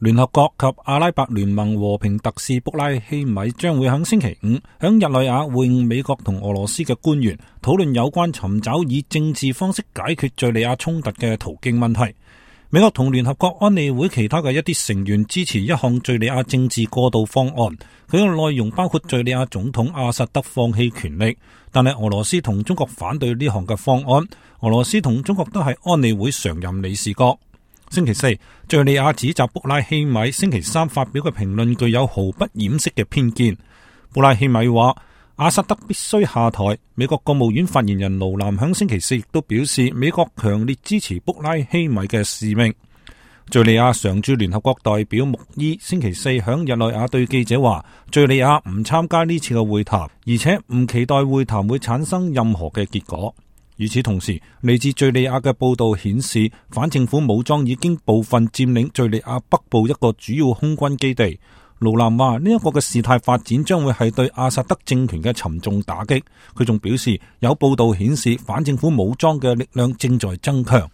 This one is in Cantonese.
聯合國及阿拉伯聯盟和平特使卜拉希米將會喺星期五喺日內瓦會晤美國同俄羅斯嘅官員，討論有關尋找以政治方式解決敘利亞衝突嘅途徑問題。美國同聯合國安理會其他嘅一啲成員支持一項敘利亞政治過渡方案，佢嘅內容包括敘利亞總統阿薩德放棄權力，但係俄羅斯同中國反對呢項嘅方案。俄羅斯同中國都係安理會常任理事國。星期四，敘利亞指責卜拉希米星期三發表嘅評論具有毫不掩飾嘅偏見。卜拉希米話阿薩德必須下台。美國國務院發言人盧南響星期四亦都表示，美國強烈支持卜拉希米嘅使命。敘利亞常駐聯合國代表穆伊星期四響日內瓦對記者話，敘利亞唔參加呢次嘅會談，而且唔期待會談會產生任何嘅結果。與此同時，嚟自敘利亞嘅報道顯示，反政府武裝已經部分佔領敘利亞北部一個主要空軍基地。盧南話呢一個嘅事態發展將會係對阿薩德政權嘅沉重打擊。佢仲表示，有報道顯示反政府武裝嘅力量正在增強。